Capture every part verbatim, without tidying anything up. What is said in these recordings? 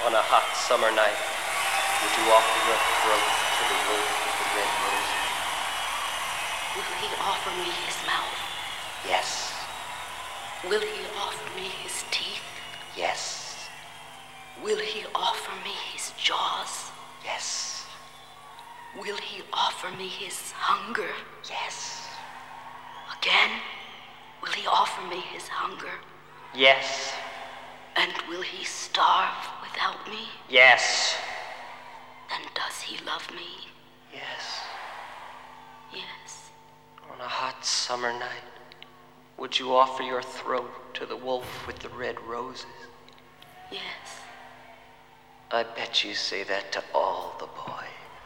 On a hot summer night, would you offer your throat to the wolf with the red roses? Will he offer me his mouth? Yes. Will he offer me his teeth? Yes. Will he offer me his jaws? Yes. Will he offer me his hunger? Yes. Again, will he offer me his hunger? Yes. And will he starve without me? Yes. Then does he love me? Yes. Yes. On a hot summer night, would you offer your throat to the wolf with the red roses? Yes. I bet you say that to all the boys.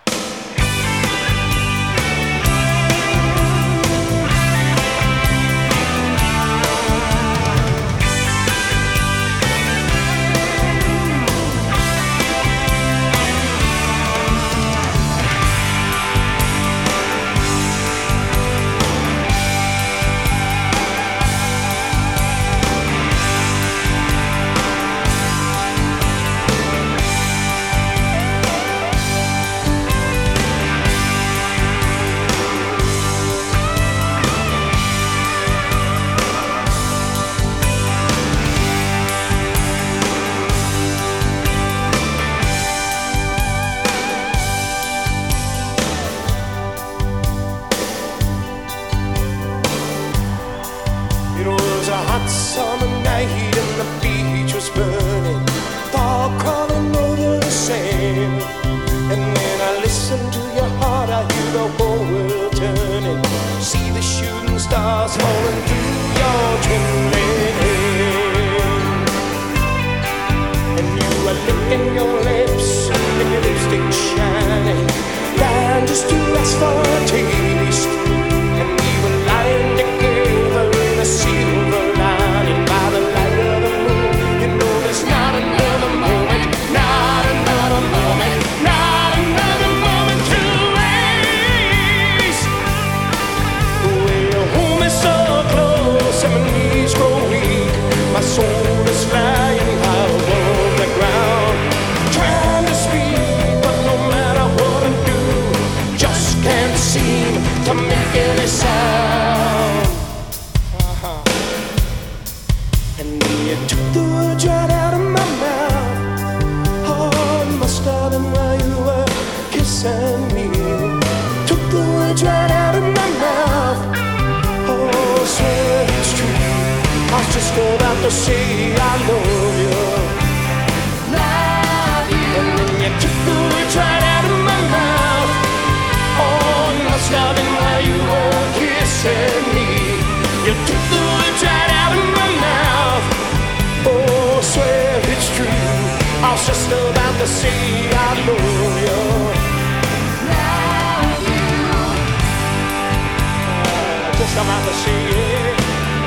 Summer night and the beach was burning, fog crawling over the sand. And when I listen to your heart, I hear the whole world turning. See the shooting stars falling through your trembling hand. And you are licking your lips and your lipstick shining, dying just to ask for a taste. And we were lying together in a silver lining by the light of the moon. You know there's not another moment, not another moment, not another moment to waste. Well, home is so close and my knees grow weak. My soul is flying high above the ground, trying to speak, but no matter what I do, just can't seem to make any sound. Uh-huh. And then you took the words right out of my mouth. Oh, it must have been while you were kissing me. Took the words right out of my mouth. Oh, I swear it's true. I was just about to say I love you. Love you. And then you took the words right out of my mouth. Oh, it must have been while you were kissing me. You took the words right out of my mouth. Oh, I swear it's true. I was just about to say I love you. Love you. Uh, just about to say it.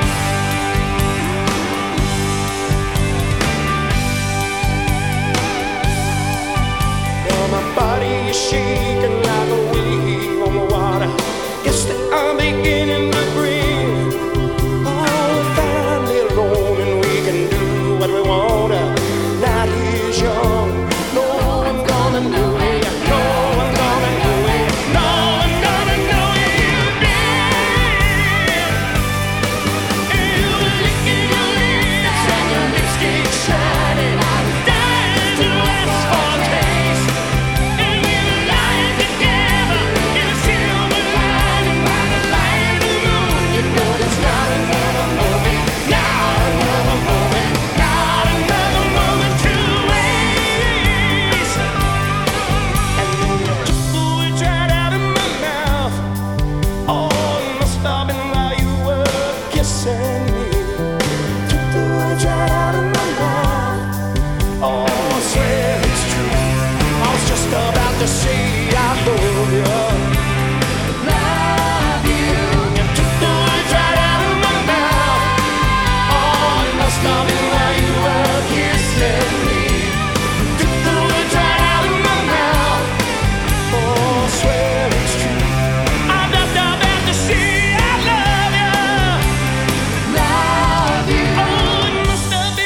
Now my body is shaking like a wave on the water. Guess that I'm beginning to breathe. Oh, we're finally alone and we can do what we want. Night is young, no one gonna know it. No one gonna know it. No one gonna know it. You did. And you were licking your lips and your lipstick shining. I was dying to ask for a taste. And we were lying together in a silver lining by the light of the moon. You know there's not another moment, not another moment, not another moment to waste. And then you took the words right out of my mouth. Oh, it must have been while you were kissing me. Took the words right out of my mouth. Oh, I swear it's true. I was just about to say I love you. Love you. You took the words right out of my mouth. Oh, it must have been while you were kissing me. Took the words right out of my mouth. Oh, I swear it's true. I'm just about to say I love you. Love you. Oh, it must have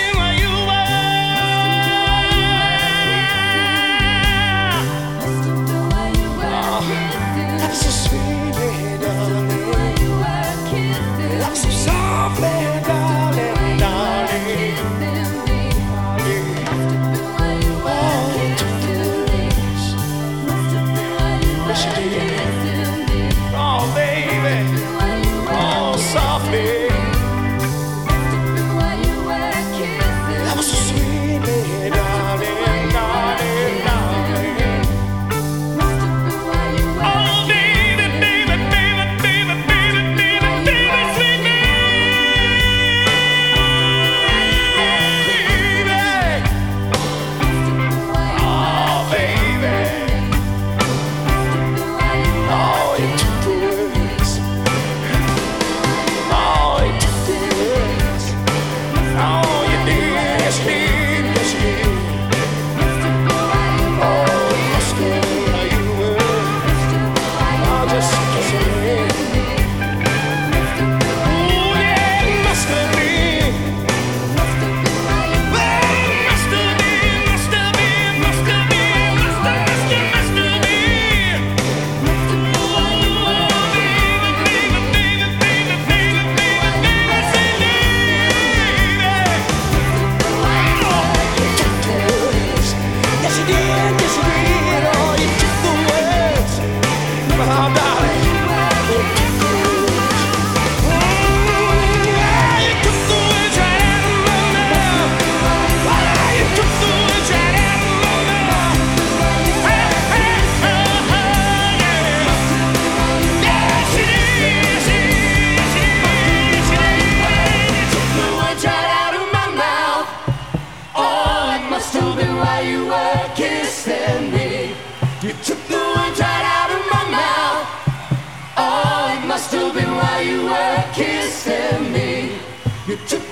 You took